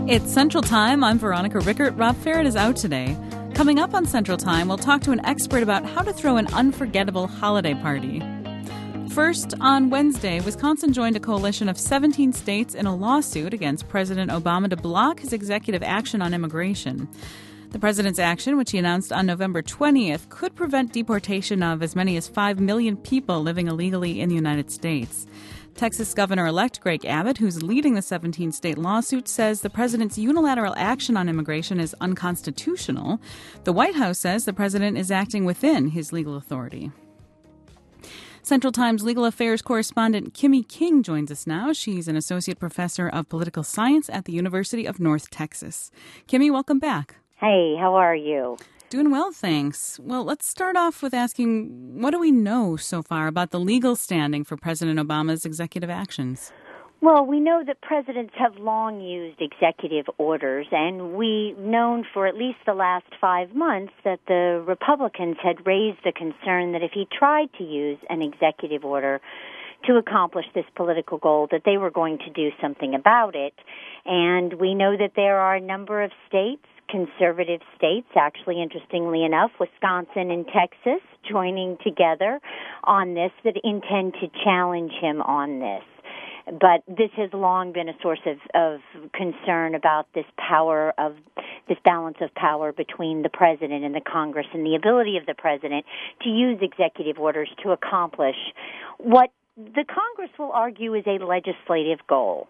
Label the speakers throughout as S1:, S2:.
S1: It's Central Time. I'm Veronica Rickert. Rob Farrett is out today. Coming up on Central Time, we'll talk to an expert about how to throw an unforgettable holiday party. First, on Wednesday, Wisconsin joined a coalition of 17 states in a lawsuit against President Obama to block his executive action on immigration. The president's action, which he announced on November 20th, could prevent deportation of as many as 5 million people living illegally in the United States. Texas Governor-elect Greg Abbott, who's leading the 17-state lawsuit, says the president's unilateral action on immigration is unconstitutional. The White House says the president is acting within his legal authority. Central Times legal affairs correspondent Kimmy King joins us now. She's an associate professor of political science at the University of North Texas. Kimmy, welcome back.
S2: Hey, how are you?
S1: Doing well, thanks. Well, let's start off with asking, what do we know so far about the legal standing for President Obama's executive actions?
S2: Well, we know that presidents have long used executive orders, and we've known for at least the last 5 months that the Republicans had raised the concern that if he tried to use an executive order to accomplish this political goal, that they were going to do something about it. And we know that there are a number of states, conservative states, actually, interestingly enough, Wisconsin and Texas, joining together on this, that intend to challenge him on this. But this has long been a source of concern about this balance of power between the president and the Congress, and the ability of the president to use executive orders to accomplish what the Congress will argue is a legislative goal.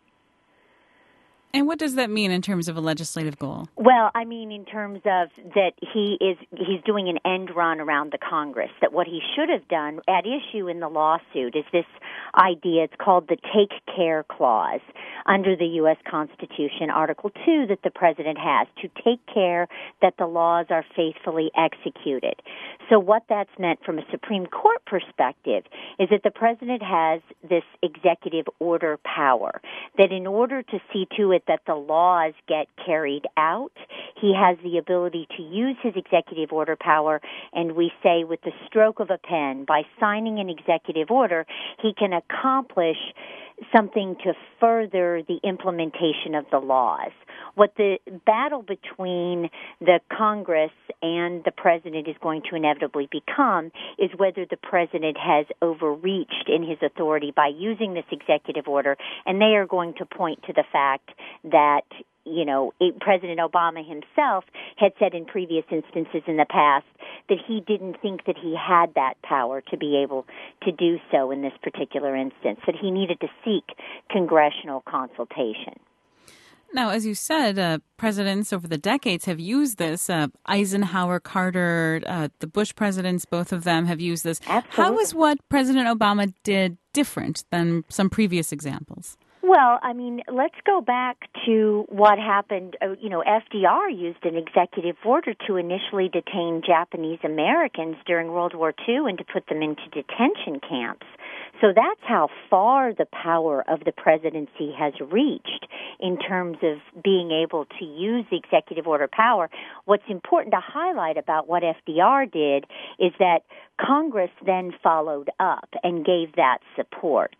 S1: And what does that mean in terms of a legislative goal?
S2: Well, I mean in terms of that he's doing an end run around the Congress, that what he should have done at issue in the lawsuit is this idea, it's called the Take Care Clause under the U.S. Constitution, Article 2, that the president has to take care that the laws are faithfully executed. So what that's meant from a Supreme Court perspective is that the president has this executive order power, that in order to see to it that the laws get carried out, he has the ability to use his executive order power, and we say with the stroke of a pen, by signing an executive order, he can accomplish something to further the implementation of the laws. What the battle between the Congress and the president is going to inevitably become is whether the president has overreached in his authority by using this executive order, and they are going to point to the fact that President Obama himself had said in previous instances in the past that he didn't think that he had that power to be able to do so in this particular instance, that he needed to seek congressional consultation.
S1: Now, as you said, presidents over the decades have used this. Eisenhower, Carter, the Bush presidents, both of them have used this.
S2: Absolutely.
S1: How is what President Obama did different than some previous examples?
S2: Well, I mean, let's go back to what happened. FDR used an executive order to initially detain Japanese Americans during World War II and to put them into detention camps. So that's how far the power of the presidency has reached in terms of being able to use the executive order power. What's important to highlight about what FDR did is that Congress then followed up and gave that support.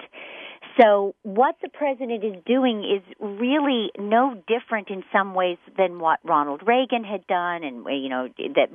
S2: So what the president is doing is really no different in some ways than what Ronald Reagan had done, and that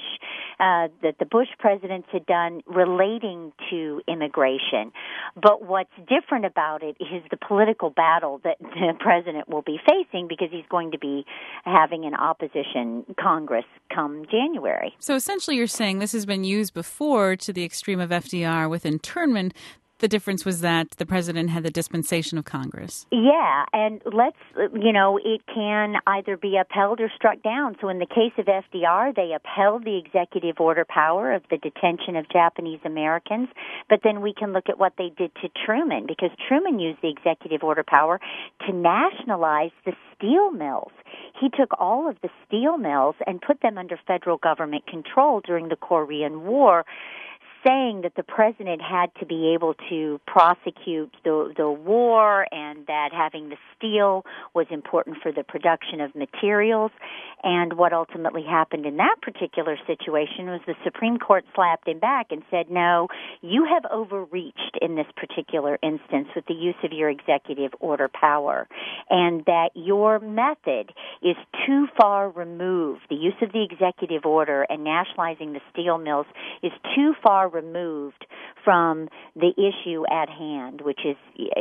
S2: the Bush presidents had done relating to immigration. But what's different about it is the political battle that the president will be facing, because he's going to be having an opposition Congress come January.
S1: So essentially you're saying this has been used before to the extreme of FDR with internment. The difference was that the president had the dispensation of Congress.
S2: Yeah, and it can either be upheld or struck down. So in the case of FDR, they upheld the executive order power of the detention of Japanese Americans, but then we can look at what they did to Truman, because Truman used the executive order power to nationalize the steel mills. He took all of the steel mills and put them under federal government control during the Korean War, saying that the president had to be able to prosecute the war, and that having the steel was important for the production of materials. And what ultimately happened in that particular situation was the Supreme Court slapped him back and said, no, you have overreached in this particular instance with the use of your executive order power, and that your method is too far removed. The use of the executive order and nationalizing the steel mills is too far removed from the issue at hand, which is,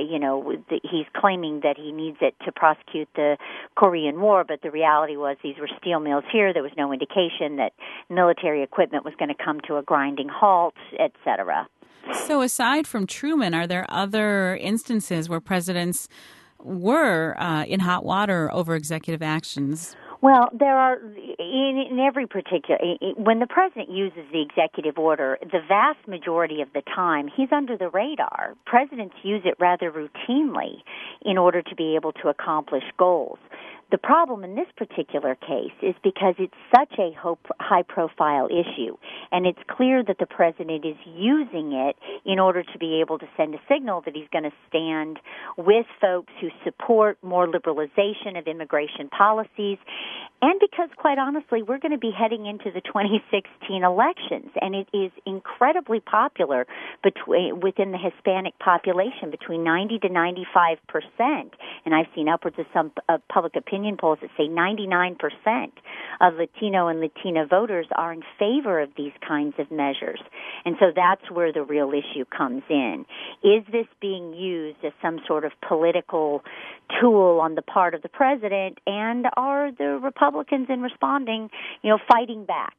S2: he's claiming that he needs it to prosecute the Korean War, but the reality was these were steel mills here. There was no indication that military equipment was going to come to a grinding halt, et cetera.
S1: So aside from Truman, are there other instances where presidents were in hot water over executive actions?
S2: Well, there are, in every particular, when the president uses the executive order, the vast majority of the time, he's under the radar. Presidents use it rather routinely in order to be able to accomplish goals. The problem in this particular case is because it's such a high-profile issue, and it's clear that the president is using it in order to be able to send a signal that he's going to stand with folks who support more liberalization of immigration policies, and because, quite honestly, we're going to be heading into the 2016 elections, and it is incredibly popular within the Hispanic population, between 90 to 95%, and I've seen upwards of some public opinion polls that say 99% of Latino and Latina voters are in favor of these kinds of measures. And so that's where the real issue comes in. Is this being used as some sort of political tool on the part of the president, and are the Republicans in responding, fighting back?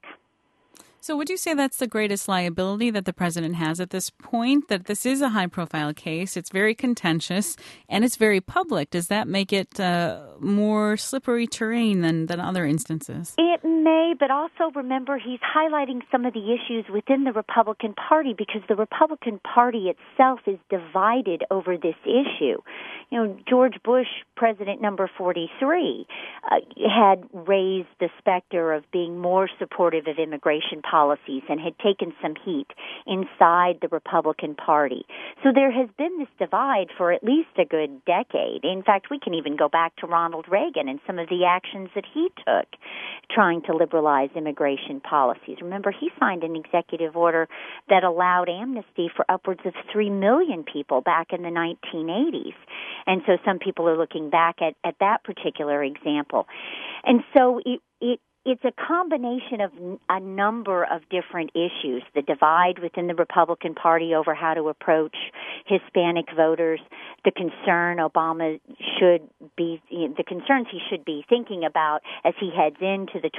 S1: So would you say that's the greatest liability that the president has at this point, that this is a high-profile case, it's very contentious, and it's very public? Does that make it more slippery terrain than other instances?
S2: It may, but also remember he's highlighting some of the issues within the Republican Party, because the Republican Party itself is divided over this issue. George Bush, president number 43, had raised the specter of being more supportive of immigration policies and had taken some heat inside the Republican Party. So there has been this divide for at least a good decade. In fact, we can even go back to Ronald Reagan and some of the actions that he took trying to liberalize immigration policies. Remember, he signed an executive order that allowed amnesty for upwards of 3 million people back in the 1980s. And so some people are looking back at that particular example. And so it's a combination of a number of different issues. The divide within the Republican Party over how to approach Hispanic voters, the concerns he should be thinking about as he heads into the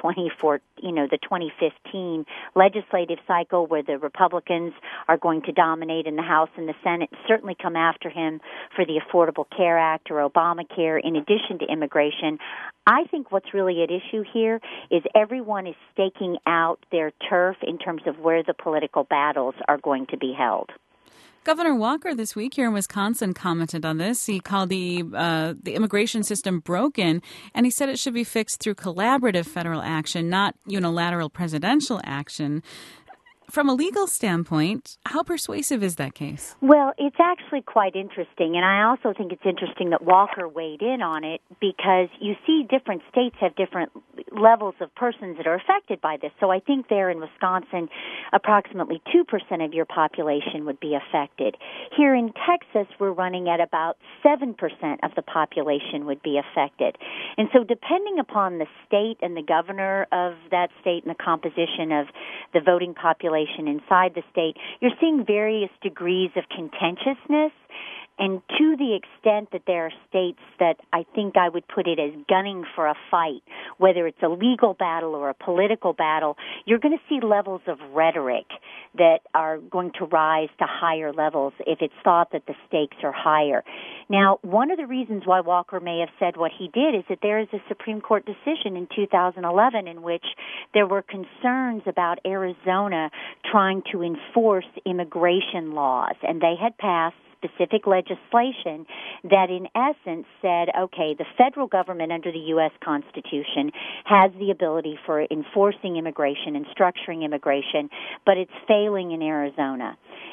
S2: 2015 legislative cycle, where the Republicans are going to dominate in the House and the Senate, certainly come after him for the Affordable Care Act or Obamacare, in addition to immigration. I think what's really at issue here is everyone is staking out their turf in terms of where the political battles are going to be held.
S1: Governor Walker this week here in Wisconsin commented on this. He called the immigration system broken, and he said it should be fixed through collaborative federal action, not unilateral presidential action. From a legal standpoint, how persuasive is that case?
S2: Well, it's actually quite interesting, and I also think it's interesting that Walker weighed in on it, because you see different states have different levels of persons that are affected by this. So I think there in Wisconsin, approximately 2% of your population would be affected. Here in Texas, we're running at about 7% of the population would be affected. And so depending upon the state and the governor of that state and the composition of the voting population inside the state, you're seeing various degrees of contentiousness. And to the extent that there are states that I think I would put it as gunning for a fight, whether it's a legal battle or a political battle, you're going to see levels of rhetoric that are going to rise to higher levels if it's thought that the stakes are higher. Now, one of the reasons why Walker may have said what he did is that there is a Supreme Court decision in 2011 in which there were concerns about Arizona trying to enforce immigration laws, and they had passed specific legislation that in essence said, okay, the federal government under the U.S. Constitution has the ability for enforcing immigration and structuring immigration, but it's failing in Arizona.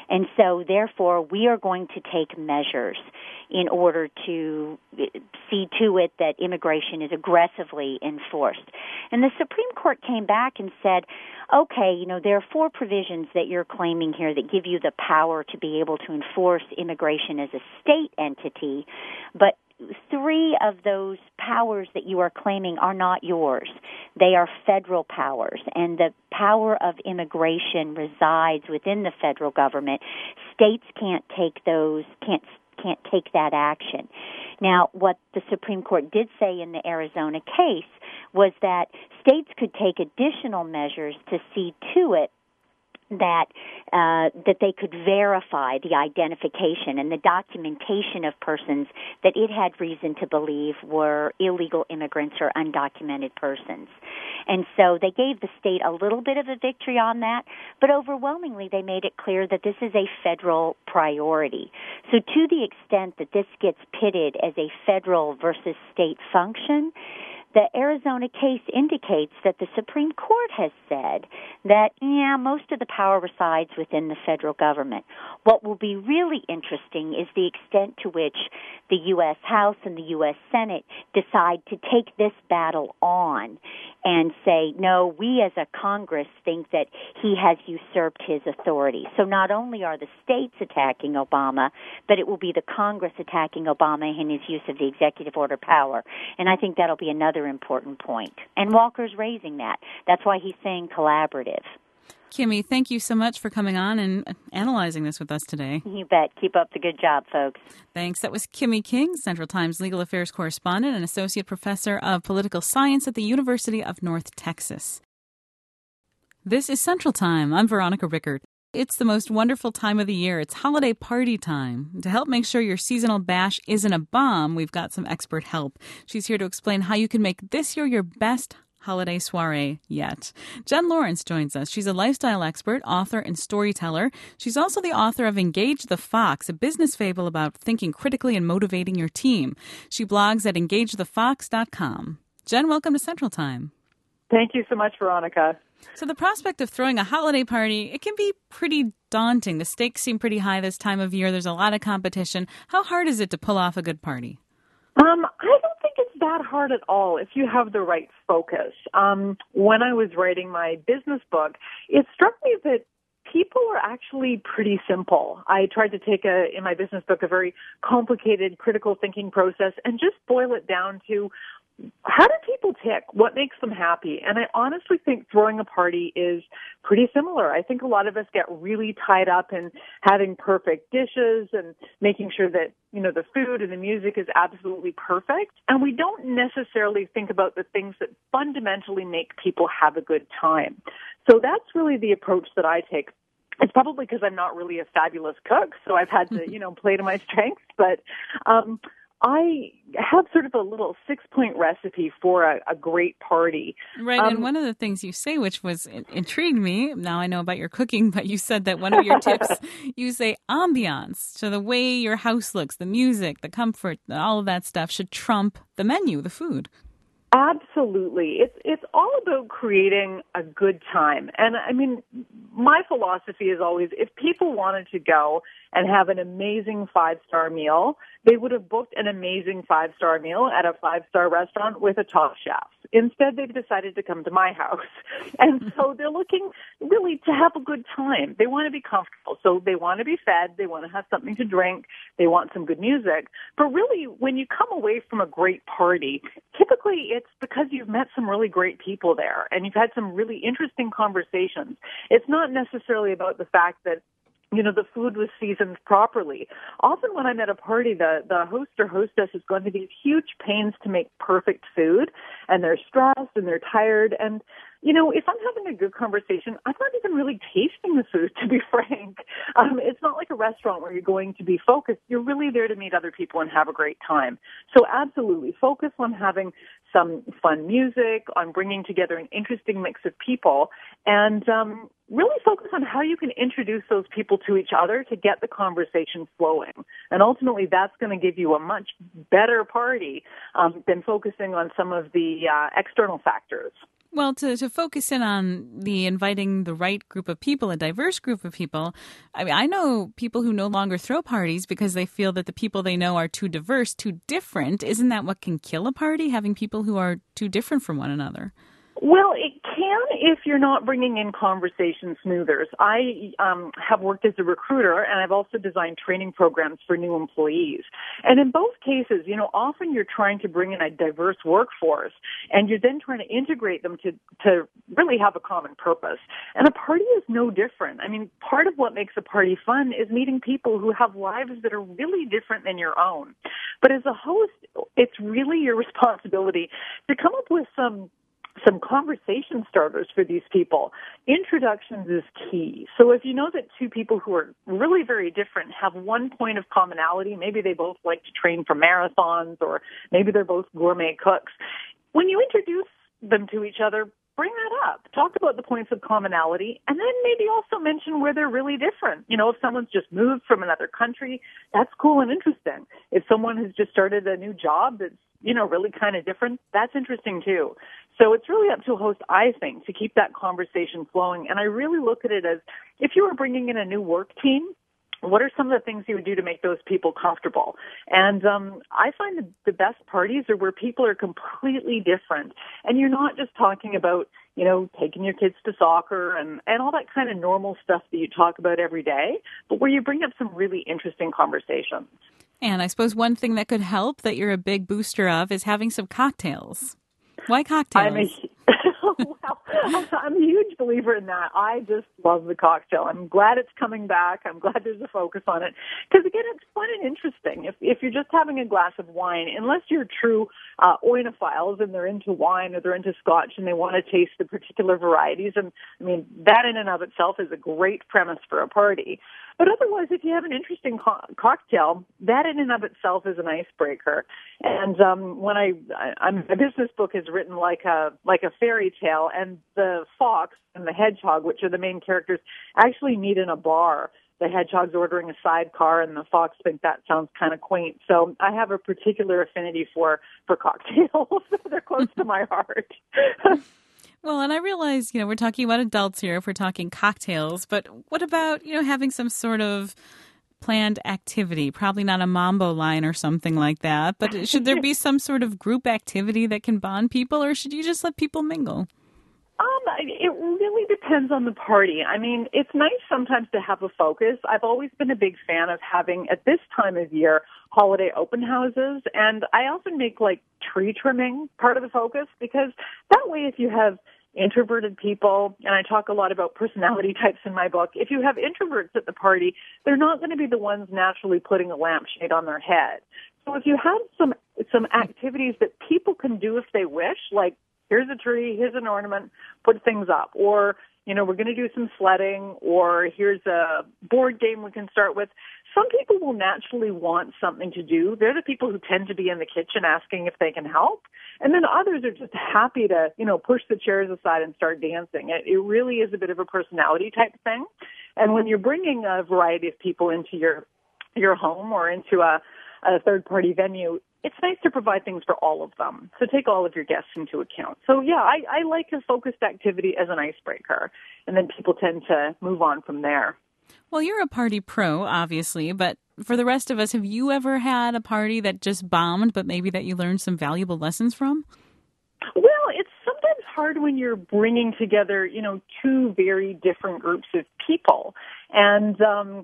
S2: And so, therefore, we are going to take measures in order to see to it that immigration is aggressively enforced. And the Supreme Court came back and said, okay, there are 4 provisions that you're claiming here that give you the power to be able to enforce immigration as a state entity, but 3 of those powers that you are claiming are not yours. They are federal powers, and the power of immigration resides within the federal government. States can't take that action. Now, what the Supreme Court did say in the Arizona case was that states could take additional measures to see to it that they could verify the identification and the documentation of persons that it had reason to believe were illegal immigrants or undocumented persons. And so they gave the state a little bit of a victory on that, but overwhelmingly they made it clear that this is a federal priority. So to the extent that this gets pitted as a federal versus state function, the Arizona case indicates that the Supreme Court has said that, most of the power resides within the federal government. What will be really interesting is the extent to which the U.S. House and the U.S. Senate decide to take this battle on and say, no, we as a Congress think that he has usurped his authority. So not only are the states attacking Obama, but it will be the Congress attacking Obama in his use of the executive order power. And I think that'll be another important point. And Walker's raising that. That's why he's saying collaborative.
S1: Kimmy, thank you so much for coming on and analyzing this with us today.
S2: You bet. Keep up the good job, folks.
S1: Thanks. That was Kimmy King, Central Times legal affairs correspondent and associate professor of political science at the University of North Texas. This is Central Time. I'm Veronica Rickert. It's the most wonderful time of the year. It's holiday party time. To help make sure your seasonal bash isn't a bomb, we've got some expert help. She's here to explain how you can make this year your best holiday soiree yet. Jen Lawrence joins us. She's a lifestyle expert, author, and storyteller. She's also the author of Engage the Fox, a business fable about thinking critically and motivating your team. She blogs at engagethefox.com. Jen, welcome to Central Time.
S3: Thank you so much, Veronica.
S1: So the prospect of throwing a holiday party, it can be pretty daunting. The stakes seem pretty high this time of year. There's a lot of competition. How hard is it to pull off a good party?
S3: I don't think it's that hard at all if you have the right focus. When I was writing my business book, it struck me that people are actually pretty simple. I tried to take in my business book, a very complicated critical thinking process and just boil it down to how do people tick? What makes them happy? And I honestly think throwing a party is pretty similar. I think a lot of us get really tied up in having perfect dishes and making sure that, the food and the music is absolutely perfect. And we don't necessarily think about the things that fundamentally make people have a good time. So that's really the approach that I take. It's probably because I'm not really a fabulous cook, so I've had to, play to my strengths. But I have sort of a little 6-point recipe for a great party.
S1: Right, and one of the things you say, which was intrigued me, now I know about your cooking, but you said that one of your tips, you say ambiance. So the way your house looks, the music, the comfort, all of that stuff should trump the menu, the food.
S3: Absolutely. It's all about creating a good time. And I mean, my philosophy is always, if people wanted to go and have an amazing 5-star meal, they would have booked an amazing 5-star meal at a 5-star restaurant with a top chef. Instead, they've decided to come to my house. And so they're looking really to have a good time. They want to be comfortable. So they want to be fed. They want to have something to drink. They want some good music. But really, when you come away from a great party, typically it's because you've met some really great people there and you've had some really interesting conversations. It's not necessarily about the fact that the food was seasoned properly. Often when I'm at a party, the host or hostess is going to these huge pains to make perfect food, and they're stressed and they're tired. And, if I'm having a good conversation, I'm not even really tasting the food, to be frank. It's not like a restaurant where you're going to be focused. You're really there to meet other people and have a great time. So absolutely, focus on having some fun music, on bringing together an interesting mix of people, and really focus on how you can introduce those people to each other to get the conversation flowing. And ultimately, that's going to give you a much better party than focusing on some of the external factors.
S1: Well, to focus in on the inviting the right group of people, a diverse group of people, I mean, I know people who no longer throw parties because they feel that the people they know are too diverse, too different. Isn't that what can kill a party, having people who are too different from one another?
S3: Well, it can if you're not bringing in conversation smoothers. I have worked as a recruiter, and I've also designed training programs for new employees. And in both cases, often you're trying to bring in a diverse workforce, and you're then trying to integrate them to really have a common purpose. And a party is no different. I mean, part of what makes a party fun is meeting people who have lives that are really different than your own. But as a host, it's really your responsibility to come up with some conversation starters for these people. Introductions is key. So if you know that two people who are really very different have one point of commonality, maybe they both like to train for marathons, or maybe they're both gourmet cooks, when you introduce them to each other, bring that up. Talk about the points of commonality, and then maybe also mention where they're really different. If someone's just moved from another country, that's cool and interesting. If someone has just started a new job that's really kind of different, that's interesting too. So it's really up to a host, I think, to keep that conversation flowing. And I really look at it as, if you were bringing in a new work team, what are some of the things you would do to make those people comfortable? And I find the best parties are where people are completely different. And you're not just talking about, taking your kids to soccer and all that kind of normal stuff that you talk about every day, but where you bring up some really interesting conversations.
S1: And I suppose one thing that could help that you're a big booster of is having some cocktails. Why cocktails?
S3: I'm a huge believer in that. I just love the cocktail. I'm glad it's coming back. I'm glad there's a focus on it. Because, again, it's fun and interesting. If you're just having a glass of wine, unless you're true oenophiles and they're into wine or they're into scotch and they want to taste the particular varieties, and, I mean, that in and of itself is a great premise for a party. But otherwise, if you have an interesting cocktail, that in and of itself is an icebreaker. And when my business book is written like a fairy tale, and the fox and the hedgehog, which are the main characters, actually meet in a bar. The hedgehog's ordering a sidecar, and the fox think that sounds kind of quaint. So I have a particular affinity for cocktails. They're close to my heart.
S1: Well, and I realize, we're talking about adults here if we're talking cocktails, but what about, having some sort of planned activity? Probably not a Mambo line or something like that, but should there be some sort of group activity that can bond people, or should you just let people mingle?
S3: It really depends on the party. I mean, it's nice sometimes to have a focus. I've always been a big fan of having, at this time of year, holiday open houses, and I often make tree trimming part of the focus, because that way if you have introverted people, and I talk a lot about personality types in my book, if you have introverts at the party, they're not going to be the ones naturally putting a lampshade on their head. So if you have some activities that people can do if they wish, like here's a tree, here's an ornament, put things up, or we're going to do some sledding, or here's a board game we can start with. Some people will naturally want something to do. They're the people who tend to be in the kitchen asking if they can help. And then others are just happy to, push the chairs aside and start dancing. It really is a bit of a personality type thing. And when you're bringing a variety of people into your home or into a third-party venue, it's nice to provide things for all of them. So take all of your guests into account. So, yeah, I like a focused activity as an icebreaker, and then people tend to move on from there.
S1: Well, you're a party pro, obviously, but for the rest of us, have you ever had a party that just bombed, but maybe that you learned some valuable lessons from?
S3: Well, it's sometimes hard when you're bringing together, two very different groups of people. And,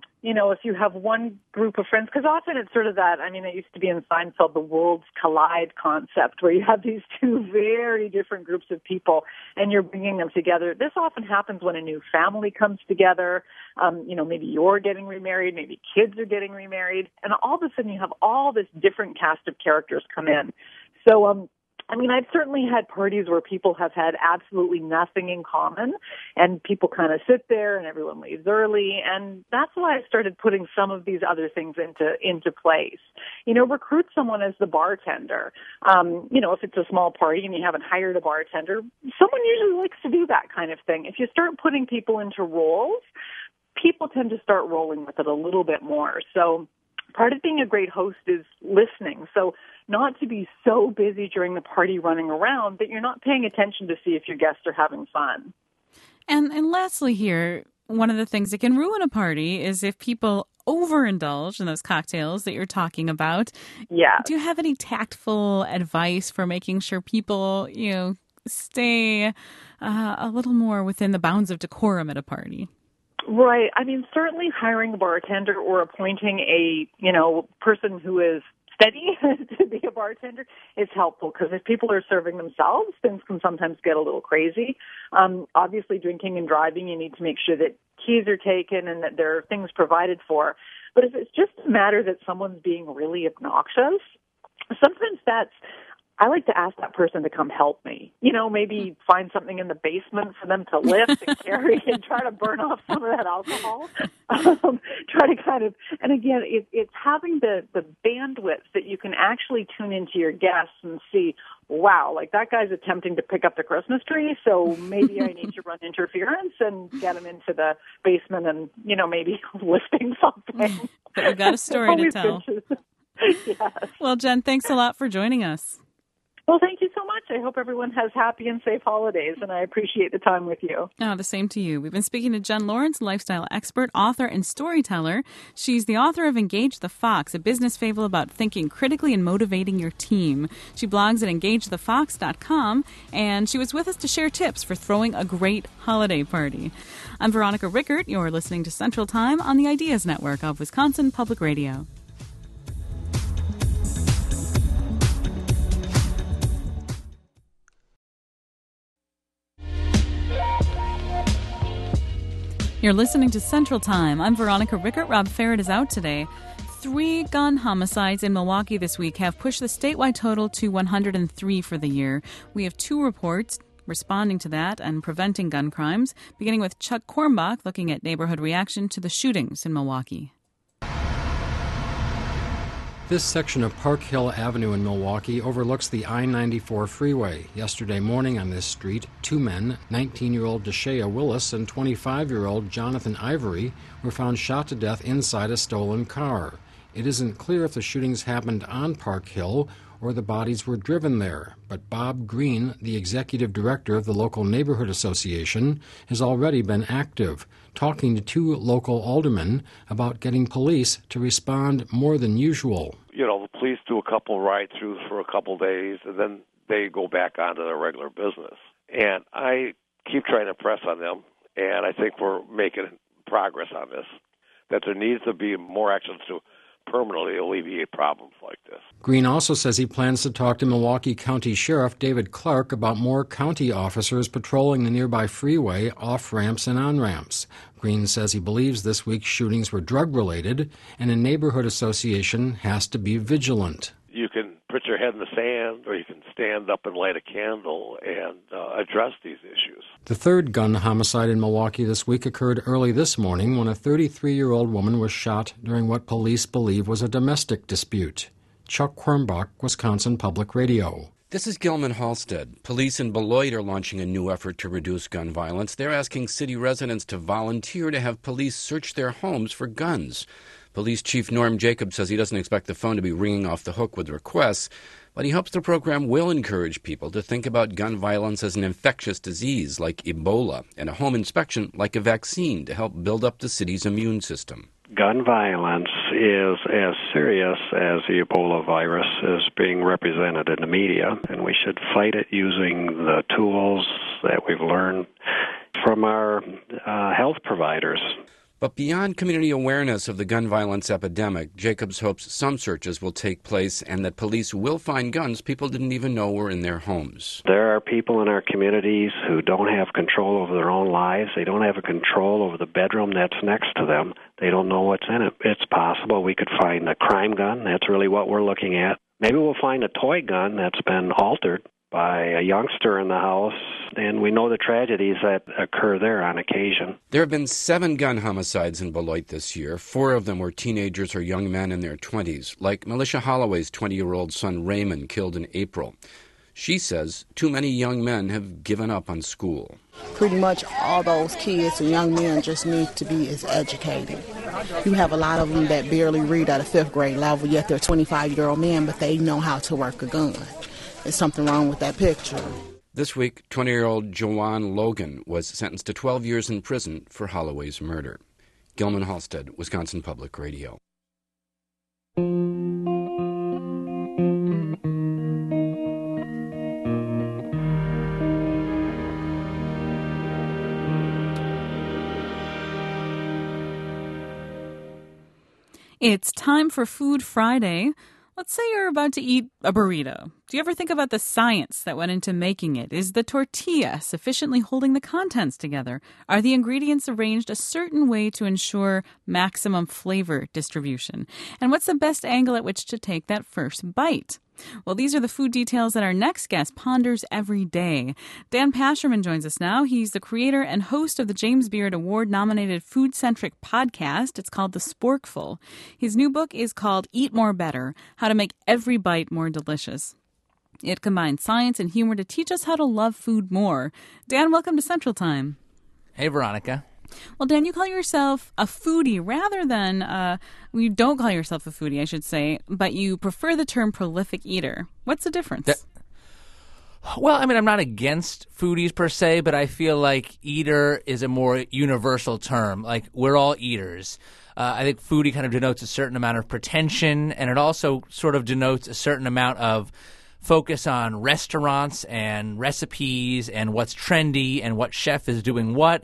S3: if you have one group of friends, because often it's sort of that, it used to be in Seinfeld, the worlds collide concept, where you have these two very different groups of people and you're bringing them together. This often happens when a new family comes together. Maybe you're getting remarried, maybe kids are getting remarried, and all of a sudden you have all this different cast of characters come in. So, I've certainly had parties where people have had absolutely nothing in common, and people kind of sit there and everyone leaves early, and that's why I started putting some of these other things into place. Recruit someone as the bartender. If it's a small party and you haven't hired a bartender, someone usually likes to do that kind of thing. If you start putting people into roles, people tend to start rolling with it a little bit more. So part of being a great host is listening. So not to be so busy during the party running around that you're not paying attention to see if your guests are having fun.
S1: And lastly here, one of the things that can ruin a party is if people overindulge in those cocktails that you're talking about.
S3: Yeah.
S1: Do you have any tactful advice for making sure people, stay a little more within the bounds of decorum at a party?
S3: Right. I mean, certainly hiring a bartender or appointing a, person who is steady to be a bartender is helpful, because if people are serving themselves, things can sometimes get a little crazy. Obviously, drinking and driving, you need to make sure that keys are taken and that there are things provided for. But if it's just a matter that someone's being really obnoxious, sometimes I like to ask that person to come help me. Maybe find something in the basement for them to lift and carry and try to burn off some of that alcohol. Try to kind of, and again, it's having the bandwidth that you can actually tune into your guests and see, wow, like that guy's attempting to pick up the Christmas tree, so maybe I need to run interference and get him into the basement and, maybe lifting something.
S1: But you've got a story to tell.
S3: Yes.
S1: Well, Jen, thanks a lot for joining us.
S3: Well, thank you so much. I hope everyone has happy and safe holidays, and I appreciate the time with you.
S1: Oh, the same to you. We've been speaking to Jen Lawrence, lifestyle expert, author, and storyteller. She's the author of Engage the Fox, a business fable about thinking critically and motivating your team. She blogs at engagethefox.com, and she was with us to share tips for throwing a great holiday party. I'm Veronica Rickert. You're listening to Central Time on the Ideas Network of Wisconsin Public Radio. You're listening to Central Time. I'm Veronica Rickert. Rob Farrett is out today. 3 gun homicides in Milwaukee this week have pushed the statewide total to 103 for the year. We have 2 reports responding to that and preventing gun crimes, beginning with Chuck Kornbach looking at neighborhood reaction to the shootings in Milwaukee.
S4: This section of Park Hill Avenue in Milwaukee overlooks the I-94 freeway. Yesterday morning on this street, 2 men, 19-year-old Deshea Willis and 25-year-old Jonathan Ivory, were found shot to death inside a stolen car. It isn't clear if the shootings happened on Park Hill or the bodies were driven there, but Bob Green, the executive director of the local neighborhood association, has already been active, talking to 2 local aldermen about getting police to respond more than usual.
S5: The police do a couple ride-throughs for a couple days, and then they go back onto their regular business. And I keep trying to press on them, and I think we're making progress on this, that there needs to be more actions to permanently alleviate problems like this.
S4: Green also says he plans to talk to Milwaukee County Sheriff David Clark about more county officers patrolling the nearby freeway, off-ramps and on-ramps. Green says he believes this week's shootings were drug-related, and a neighborhood association has to be vigilant.
S5: You can put your head in the sand, or you can stand up and light a candle and address these issues.
S4: The 3rd gun homicide in Milwaukee this week occurred early this morning when a 33-year-old woman was shot during what police believe was a domestic dispute. Chuck Kornbach, Wisconsin Public Radio.
S6: This is Gilman Halstead. Police in Beloit are launching a new effort to reduce gun violence. They're asking city residents to volunteer to have police search their homes for guns. Police Chief Norm Jacobs says he doesn't expect the phone to be ringing off the hook with requests, but he hopes the program will encourage people to think about gun violence as an infectious disease like Ebola and a home inspection like a vaccine to help build up the city's immune system.
S7: Gun violence is as serious as the Ebola virus is being represented in the media, and we should fight it using the tools that we've learned from our health providers.
S6: But beyond community awareness of the gun violence epidemic, Jacobs hopes some searches will take place and that police will find guns people didn't even know were in their homes.
S7: There are people in our communities who don't have control over their own lives. They don't have a control over the bedroom that's next to them. They don't know what's in it. It's possible we could find a crime gun. That's really what we're looking at. Maybe we'll find a toy gun that's been altered by a youngster in the house, and we know the tragedies that occur there on occasion.
S6: There have been 7 gun homicides in Beloit this year. 4 of them were teenagers or young men in their 20s, like Militia Holloway's 20-year-old son Raymond, killed in April. She says too many young men have given up on school.
S8: Pretty much all those kids and young men just need to be as educated. You have a lot of them that barely read at a 5th grade level, yet they're 25-year-old men, but they know how to work a gun. There's something wrong with that picture.
S6: This week, 20-year-old Joanne Logan was sentenced to 12 years in prison for Holloway's murder. Gilman Halstead, Wisconsin Public Radio.
S1: It's time for Food Friday. Let's say you're about to eat a burrito. Do you ever think about the science that went into making it? Is the tortilla sufficiently holding the contents together? Are the ingredients arranged a certain way to ensure maximum flavor distribution? And what's the best angle at which to take that first bite? Well, these are the food details that our next guest ponders every day. Dan Pascherman joins us now. He's the creator and host of the James Beard Award-nominated food-centric podcast. It's called The Sporkful. His new book is called Eat More Better, How to Make Every Bite More Delicious. It combines science and humor to teach us how to love food more. Dan, welcome to Central Time.
S9: Hey, Veronica.
S1: Well, Dan, you call yourself a foodie rather than, you don't call yourself a foodie, I should say, but you prefer the term prolific eater. What's the difference?
S9: Well, I mean, I'm not against foodies per se, but I feel like eater is a more universal term. Like, we're all eaters. I think foodie kind of denotes a certain amount of pretension, and it also sort of denotes a certain amount of focus on restaurants and recipes and what's trendy and what chef is doing what.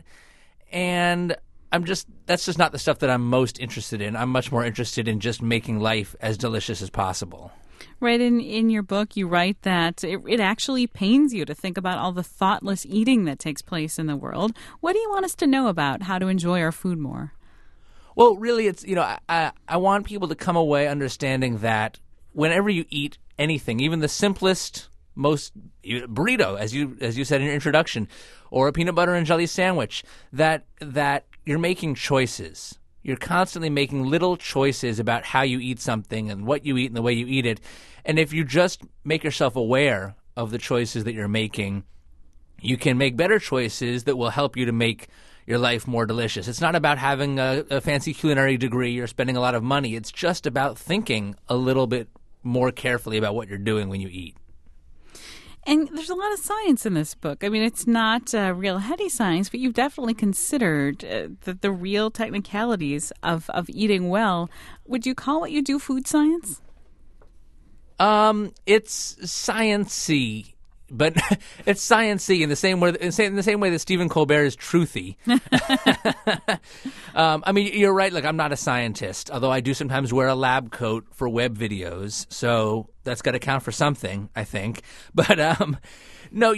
S9: And that's just not the stuff that I'm most interested in. I'm much more interested in just making life as delicious as possible.
S1: Right. In your book, you write that it actually pains you to think about all the thoughtless eating that takes place in the world. What do you want us to know about how to enjoy our food more?
S9: Well, really, it's, I want people to come away understanding that whenever you eat anything, even the simplest, most burrito, as you said in your introduction, or a peanut butter and jelly sandwich, that you're making choices. You're constantly making little choices about how you eat something and what you eat and the way you eat it. And if you just make yourself aware of the choices that you're making, you can make better choices that will help you to make your life more delicious. It's not about having a fancy culinary degree or spending a lot of money. It's just about thinking a little bit more carefully about what you're doing when you eat.
S1: And there's a lot of science in this book. I mean, it's not real heady science, but you've definitely considered the real technicalities of eating well. Would you call what you do food science?
S9: It's science-y, but it's science-y in the same way that Stephen Colbert is truthy. I mean, you're right. Like, I'm not a scientist, although I do sometimes wear a lab coat for web videos, so that's got to count for something, I think. But no,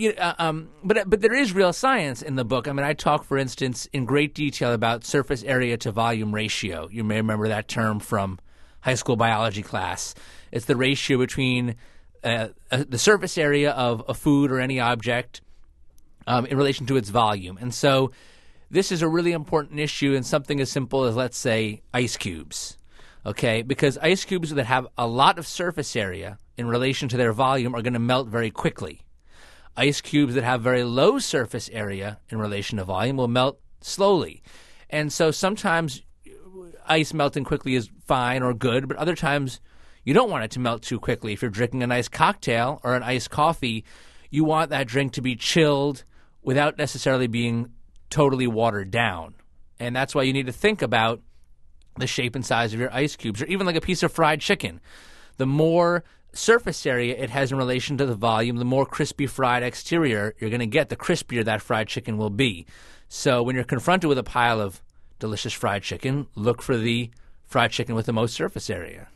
S9: but there is real science in the book. I mean, I talk, for instance, in great detail about surface area to volume ratio. You may remember that term from high school biology class. It's the ratio between the surface area of a food or any object in relation to its volume. And so this is a really important issue in something as simple as, let's say, ice cubes. Okay, because ice cubes that have a lot of surface area in relation to their volume are going to melt very quickly. Ice cubes that have very low surface area in relation to volume will melt slowly. And so sometimes ice melting quickly is fine or good, but other times you don't want it to melt too quickly. If you're drinking a nice cocktail or an iced coffee, you want that drink to be chilled without necessarily being totally watered down. And that's why you need to think about the shape and size of your ice cubes, or even like a piece of fried chicken. The more surface area it has in relation to the volume, the more crispy fried exterior you're going to get, the crispier that fried chicken will be. So when you're confronted with a pile of delicious fried chicken, look for the fried chicken with the most surface area.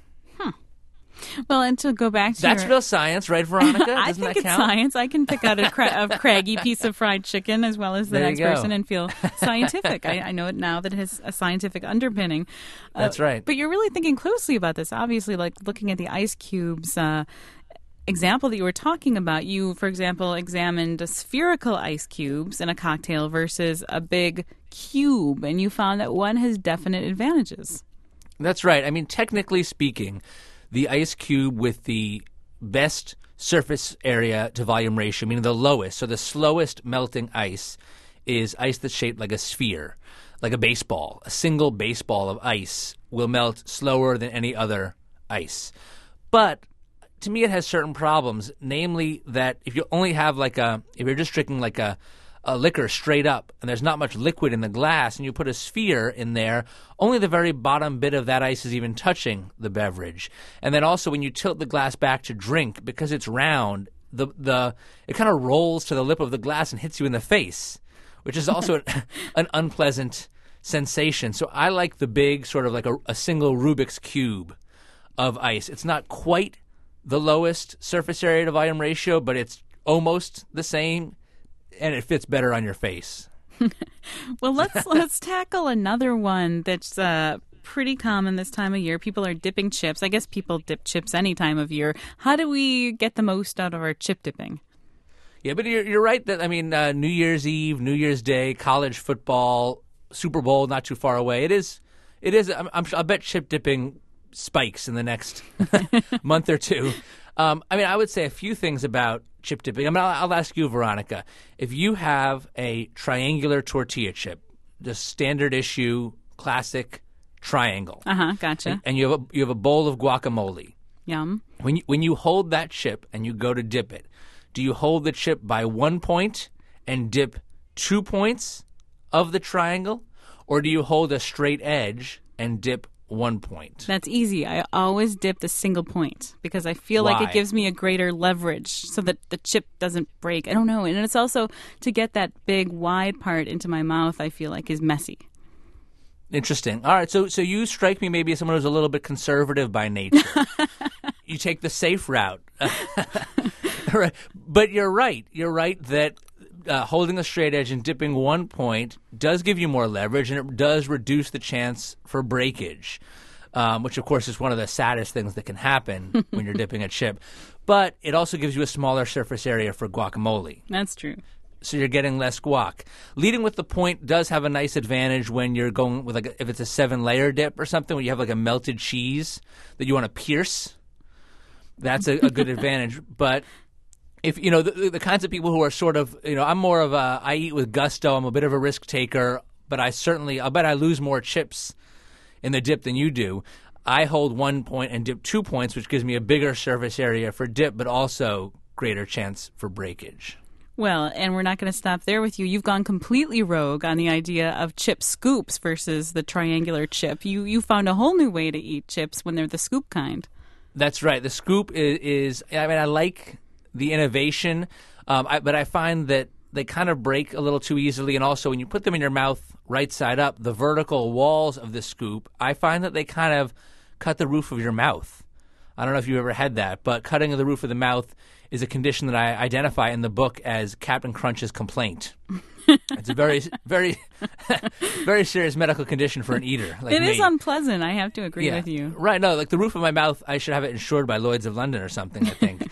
S1: Well, and to go back to
S9: That's real science, right, Veronica?
S1: I think it's science. I can pick out a craggy piece of fried chicken as well as the next person and feel scientific. I know it now that it has a scientific underpinning.
S9: That's right.
S1: But you're really thinking closely about this. Obviously, like looking at the ice cubes example that you were talking about, you, for example, examined spherical ice cubes in a cocktail versus a big cube, and you found that one has definite advantages.
S9: That's right. I mean, technically speaking, the ice cube with the best surface area to volume ratio, meaning the lowest, so the slowest melting ice, is ice that's shaped like a sphere. like a baseball. A single baseball of ice will melt slower than any other ice. But to me, it has certain problems, namely that if you only have if you're just drinking like a liquor straight up and there's not much liquid in the glass and you put a sphere in there, only the very bottom bit of that ice is even touching the beverage. And then also when you tilt the glass back to drink, because it's round, it kind of rolls to the lip of the glass and hits you in the face, which is also an unpleasant sensation. So I like the big sort of like a single Rubik's Cube of ice. It's not quite the lowest surface area to volume ratio, but it's almost the same, and it fits better on your face.
S1: Well, let's tackle another one that's pretty common this time of year. People are dipping chips. I guess people dip chips any time of year. How do we get the most out of our chip dipping?
S9: Yeah, but you're right that, New Year's Eve, New Year's Day, college football, Super Bowl not too far away. It is. I bet chip dipping spikes in the next month or two. I would say a few things about chip dipping. I'll ask you, Veronica, if you have a triangular tortilla chip, the standard issue, classic triangle.
S1: Gotcha.
S9: And you have a bowl of guacamole.
S1: Yum.
S9: When you hold that chip and you go to dip it, do you hold the chip by 1 point and dip 2 points of the triangle, or do you hold a straight edge and dip 1 point?
S1: That's easy. I always dip the single point because I feel like it gives me a greater leverage so that the chip doesn't break. I don't know. And it's also to get that big wide part into my mouth, I feel like is messy.
S9: Interesting. All right. So you strike me maybe as someone who's a little bit conservative by nature. You take the safe route. Right. But you're right. You're right that holding a straight edge and dipping 1 point does give you more leverage, and it does reduce the chance for breakage, which, of course, is one of the saddest things that can happen when you're dipping a chip. But it also gives you a smaller surface area for guacamole.
S1: That's true.
S9: So you're getting less guac. Leading with the point does have a nice advantage when you're going with, if it's a 7-layer dip or something, where you have like a melted cheese that you want to pierce. That's a good advantage. But if the kinds of people who are sort of, I'm more of I eat with gusto. I'm a bit of a risk taker, but I'll bet I lose more chips in the dip than you do. I hold 1 point and dip 2 points, which gives me a bigger surface area for dip, but also greater chance for breakage.
S1: Well, and we're not going to stop there with you. You've gone completely rogue on the idea of chip scoops versus the triangular chip. You found a whole new way to eat chips when they're the scoop kind. That's
S9: right. The scoop is I like the innovation, but I find that they kind of break a little too easily. And also when you put them in your mouth right side up, the vertical walls of the scoop, I find that they kind of cut the roof of your mouth. I don't know if you ever had that, but cutting of the roof of the mouth is a condition that I identify in the book as Captain Crunch's complaint. It's a very, very, very serious medical condition for an eater like me.
S1: It is unpleasant. I have to agree with you.
S9: Right. No, like the roof of my mouth, I should have it insured by Lloyd's of London or something, I think.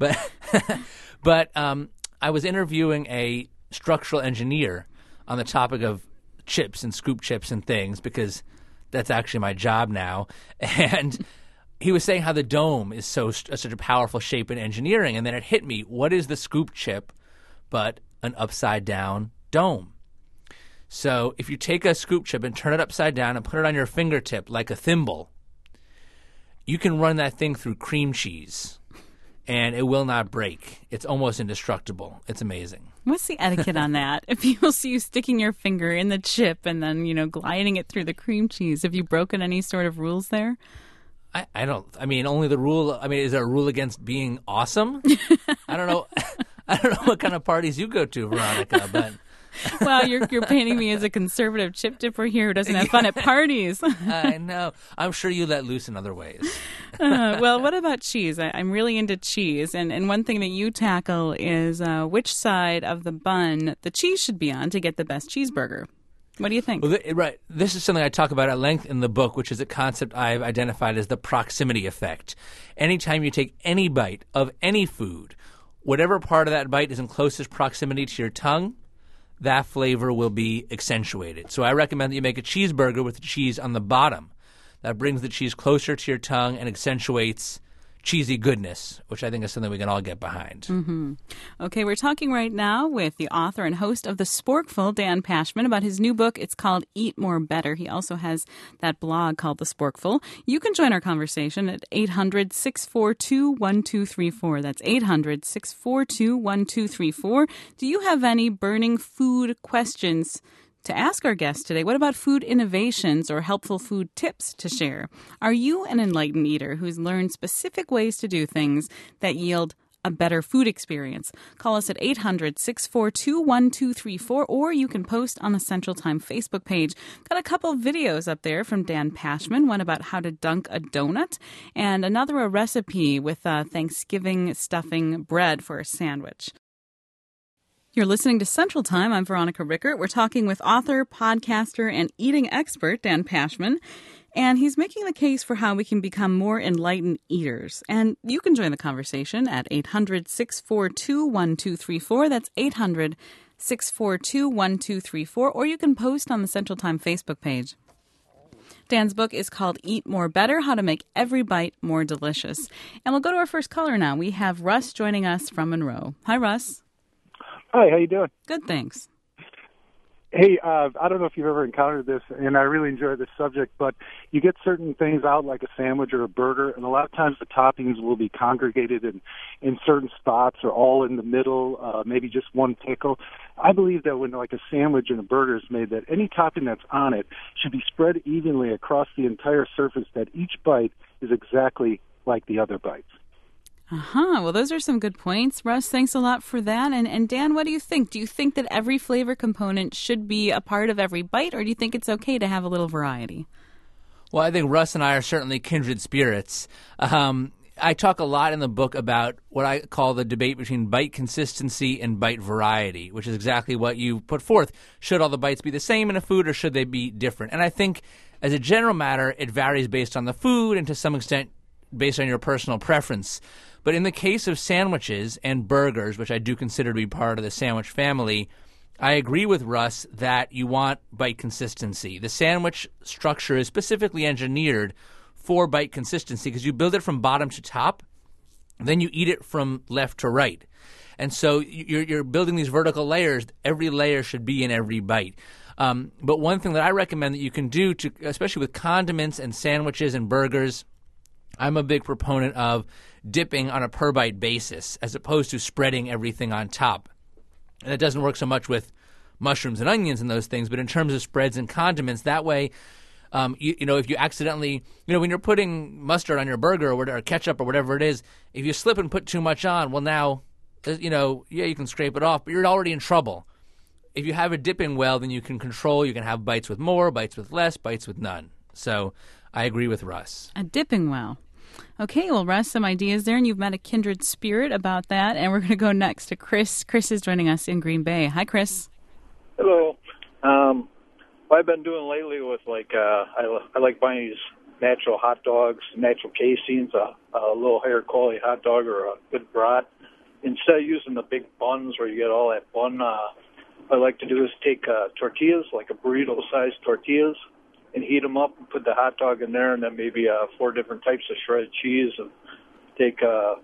S9: But I was interviewing a structural engineer on the topic of chips and scoop chips and things, because that's actually my job now. And he was saying how the dome is such a powerful shape in engineering. And then it hit me. What is the scoop chip but an upside-down dome? So if you take a scoop chip and turn it upside down and put it on your fingertip like a thimble, you can run that thing through cream cheese, and it will not break. It's almost indestructible. It's amazing.
S1: What's the etiquette on that? If people see you sticking your finger in the chip and then, gliding it through the cream cheese, have you broken any sort of rules there?
S9: I don't. Only the rule. Is there a rule against being awesome? I don't know. I don't know what kind of parties you go to, Veronica, but...
S1: Well, you're painting me as a conservative chip dipper here who doesn't have fun at parties.
S9: I know. I'm sure you let loose in other ways.
S1: Well, what about cheese? I'm really into cheese, and one thing that you tackle is which side of the bun the cheese should be on to get the best cheeseburger. What do you think?
S9: Well, right. This is something I talk about at length in the book, which is a concept I've identified as the proximity effect. Anytime you take any bite of any food, whatever part of that bite is in closest proximity to your tongue, that flavor will be accentuated. So I recommend that you make a cheeseburger with the cheese on the bottom. That brings the cheese closer to your tongue and accentuates cheesy goodness, which I think is something we can all get behind.
S1: Mm-hmm. Okay, we're talking right now with the author and host of The Sporkful, Dan Pashman, about his new book. It's called Eat More Better. He also has that blog called The Sporkful. You can join our conversation at 800-642-1234. That's 800-642-1234. Do you have any burning food questions to ask our guest today? What about food innovations or helpful food tips to share? Are you an enlightened eater who's learned specific ways to do things that yield a better food experience? Call us at 800-642-1234, or you can post on the Central Time Facebook page. Got a couple of videos up there from Dan Pashman, one about how to dunk a donut, and another a recipe with Thanksgiving stuffing bread for a sandwich. You're listening to Central Time. I'm Veronica Rickert. We're talking with author, podcaster, and eating expert Dan Pashman. And he's making the case for how we can become more enlightened eaters. And you can join the conversation at 800-642-1234. That's 800-642-1234. Or you can post on the Central Time Facebook page. Dan's book is called Eat More Better, How to Make Every Bite More Delicious. And we'll go to our first caller now. We have Russ joining us from Monroe. Hi, Russ.
S10: Hi, how you doing?
S1: Good, thanks.
S10: Hey, I don't know if you've ever encountered this, and I really enjoy this subject, but you get certain things out like a sandwich or a burger, and a lot of times the toppings will be congregated in certain spots or all in the middle, maybe just one pickle. I believe that when like a sandwich and a burger is made, that any topping that's on it should be spread evenly across the entire surface, that each bite is exactly like the other bites.
S1: Well, those are some good points. Russ, thanks a lot for that. And Dan, what do you think? Do you think that every flavor component should be a part of every bite, or do you think it's okay to have a little variety?
S9: Well, I think Russ and I are certainly kindred spirits. I talk a lot in the book about what I call the debate between bite consistency and bite variety, which is exactly what you put forth. Should all the bites be the same in a food, or should they be different? And I think, as a general matter, it varies based on the food and to some extent based on your personal preference. But in the case of sandwiches and burgers, which I do consider to be part of the sandwich family, I agree with Russ that you want bite consistency. The sandwich structure is specifically engineered for bite consistency because you build it from bottom to top, then you eat it from left to right. And so you're building these vertical layers. Every layer should be in every bite. But one thing that I recommend that you can do, especially with condiments and sandwiches and burgers, I'm a big proponent of dipping on a per-bite basis as opposed to spreading everything on top. And it doesn't work so much with mushrooms and onions and those things, but in terms of spreads and condiments, that way, if you accidentally, when you're putting mustard on your burger or ketchup or whatever it is, if you slip and put too much on, well, now, you can scrape it off, but you're already in trouble. If you have a dipping well, then you can have bites with more, bites with less, bites with none. So I agree with Russ.
S1: A dipping well. Okay, well, Russ, some ideas there, and you've met a kindred spirit about that. And we're going to go next to Chris. Chris is joining us in Green Bay. Hi, Chris.
S11: Hello. What I've been doing lately with, I like buying these natural hot dogs, natural casings, a little higher quality hot dog or a good brat. Instead of using the big buns where you get all that bun, what I like to do is take tortillas, like a burrito-sized tortillas, and heat them up and put the hot dog in there, and then maybe 4 different types of shredded cheese, and take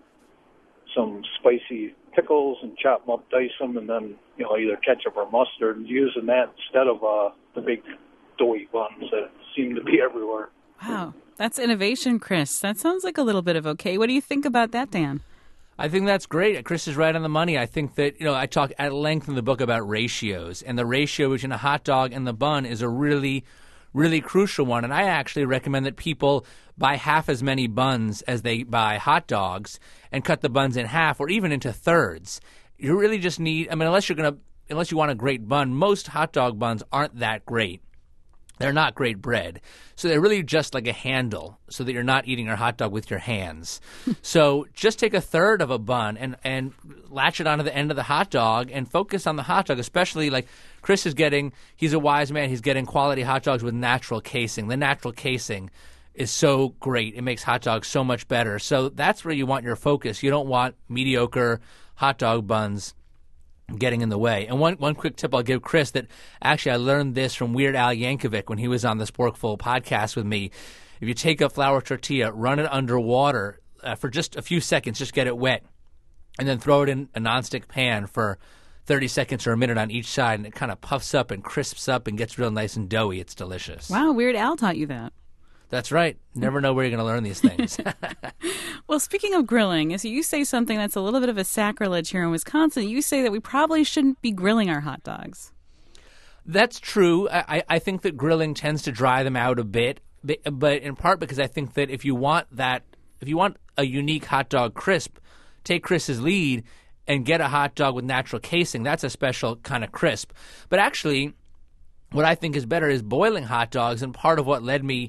S11: some spicy pickles and chop them up, dice them, and then either ketchup or mustard, and using that instead of the big doughy buns that seem to be everywhere.
S1: Wow, that's innovation, Chris. That sounds like a little bit of okay. What do you think about that, Dan?
S9: I think that's great. Chris is right on the money. I think that, I talk at length in the book about ratios, and the ratio between a hot dog and the bun is a really crucial one. And I actually recommend that people buy half as many buns as they buy hot dogs and cut the buns in half or even into thirds. You really just need, unless you want a great bun, most hot dog buns aren't that great. They're not great bread. So they're really just like a handle so that you're not eating your hot dog with your hands. So just take a third of a bun and latch it onto the end of the hot dog and focus on the hot dog, especially like Chris is getting, he's a wise man, he's getting quality hot dogs with natural casing. The natural casing is so great. It makes hot dogs so much better. So that's where you want your focus. You don't want mediocre hot dog buns getting in the way. And one quick tip I'll give Chris that actually I learned this from Weird Al Yankovic when he was on the Sporkful podcast with me. If you take a flour tortilla, run it under water for just a few seconds, just get it wet, and then throw it in a nonstick pan for 30 seconds or a minute on each side, and it kind of puffs up and crisps up and gets real nice and doughy. It's delicious.
S1: Wow, Weird Al taught you that.
S9: That's right. Never know where you're going to learn these things.
S1: Well, speaking of grilling, as you say something that's a little bit of a sacrilege here in Wisconsin, you say that we probably shouldn't be grilling our hot dogs.
S9: That's true. I think that grilling tends to dry them out a bit, but in part because I think that if you want a unique hot dog crisp, take Chris's lead and get a hot dog with natural casing. That's a special kind of crisp. But actually, what I think is better is boiling hot dogs, and part of what led me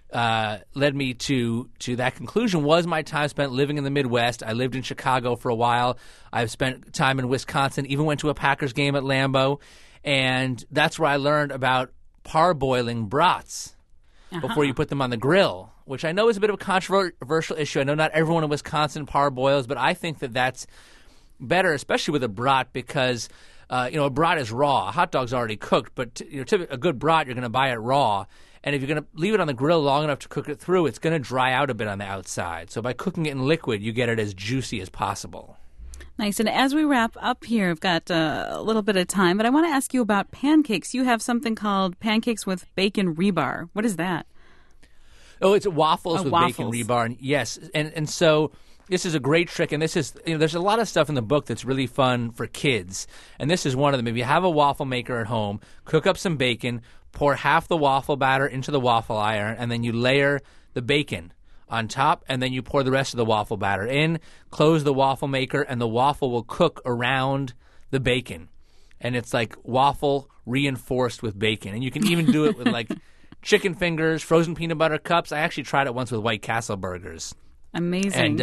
S9: to that conclusion was my time spent living in the Midwest. I lived in Chicago for a while. I've spent time in Wisconsin, even went to a Packers game at Lambeau, and that's where I learned about parboiling brats before you put them on the grill, which I know is a bit of a controversial issue. I know not everyone in Wisconsin parboils, but I think that that's better, especially with a brat, because a brat is raw. A hot dog's already cooked, but a good brat, you're going to buy it raw. And if you're going to leave it on the grill long enough to cook it through, it's going to dry out a bit on the outside. So by cooking it in liquid, you get it as juicy as possible.
S1: Nice. And as we wrap up here, I've got a little bit of time, but I want to ask you about pancakes. You have something called pancakes with bacon rebar. What is that?
S9: Oh, it's waffles with
S1: waffles.
S9: Bacon rebar. And yes, and so this is a great trick, and this is there's a lot of stuff in the book that's really fun for kids, and this is one of them. If you have a waffle maker at home, cook up some bacon, pour half the waffle batter into the waffle iron, and then you layer the bacon on top, and then you pour the rest of the waffle batter in, close the waffle maker, and the waffle will cook around the bacon. And it's like waffle reinforced with bacon. And you can even do it with like chicken fingers, frozen peanut butter cups. I actually tried it once with White Castle burgers.
S1: Amazing.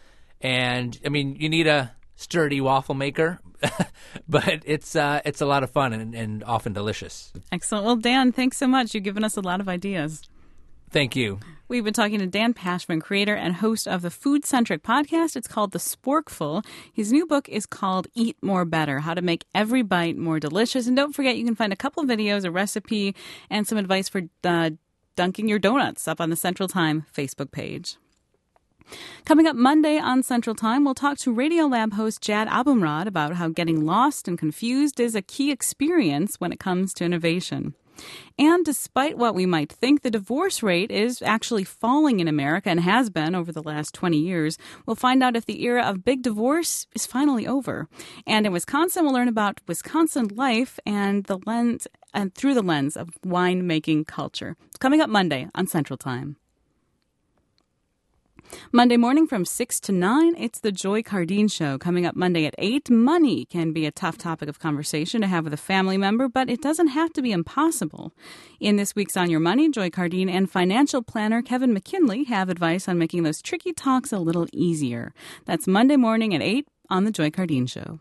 S9: And I mean, you need a sturdy waffle maker, but it's a lot of fun and often delicious.
S1: Excellent. Well, Dan, thanks so much. You've given us a lot of ideas.
S9: Thank you.
S1: We've been talking to Dan Pashman, creator and host of the Food-Centric podcast. It's called The Sporkful. His new book is called Eat More Better, How to Make Every Bite More Delicious. And don't forget, you can find a couple videos, a recipe, and some advice for dunking your donuts up on the Central Time Facebook page. Coming up Monday on Central Time, we'll talk to Radiolab host Jad Abumrad about how getting lost and confused is a key experience when it comes to innovation. And despite what we might think, the divorce rate is actually falling in America and has been over the last 20 years. We'll find out if the era of big divorce is finally over. And in Wisconsin, we'll learn about Wisconsin life and through the lens of winemaking culture. It's coming up Monday on Central Time. Monday morning from 6 to 9, it's the Joy Cardine Show. Coming up Monday at 8, money can be a tough topic of conversation to have with a family member, but it doesn't have to be impossible. In this week's On Your Money, Joy Cardine and financial planner Kevin McKinley have advice on making those tricky talks a little easier. That's Monday morning at 8 on the Joy Cardine Show.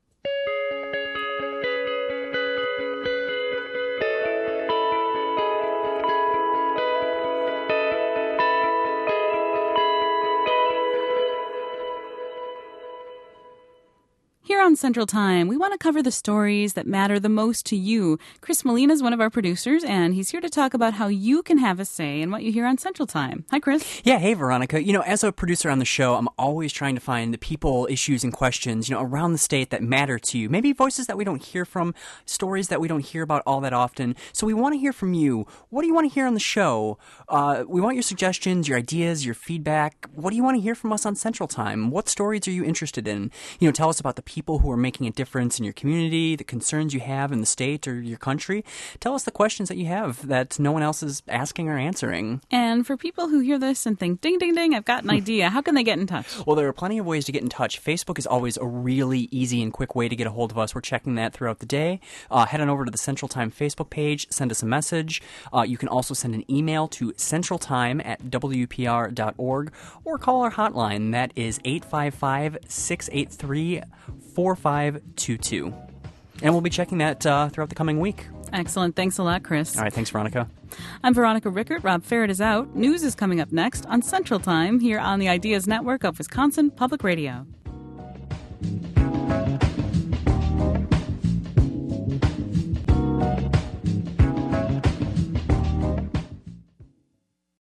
S1: Here on Central Time, we want to cover the stories that matter the most to you. Chris Molina is one of our producers, and he's here to talk about how you can have a say in what you hear on Central Time. Hi, Chris.
S12: Yeah, hey, Veronica. As a producer on the show, I'm always trying to find the people, issues, and questions, around the state that matter to you. Maybe voices that we don't hear from, stories that we don't hear about all that often. So we want to hear from you. What do you want to hear on the show? We want your suggestions, your ideas, your feedback. What do you want to hear from us on Central Time? What stories are you interested in? Tell us about the people who are making a difference in your community, the concerns you have in the state or your country. Tell us the questions that you have that no one else is asking or answering.
S1: And for people who hear this and think, ding, ding, ding, I've got an idea, how can they get in touch?
S12: Well, there are plenty of ways to get in touch. Facebook is always a really easy and quick way to get a hold of us. We're checking that throughout the day. Head on over to the Central Time Facebook page, send us a message. You can also send an email to centraltime@wpr.org or call our hotline. That is 855-683-4522. And we'll be checking that throughout the coming week.
S1: Excellent. Thanks a lot, Chris.
S12: All right. Thanks, Veronica.
S1: I'm Veronica Rickert. Rob Farrett is out. News is coming up next on Central Time here on the Ideas Network of Wisconsin Public Radio.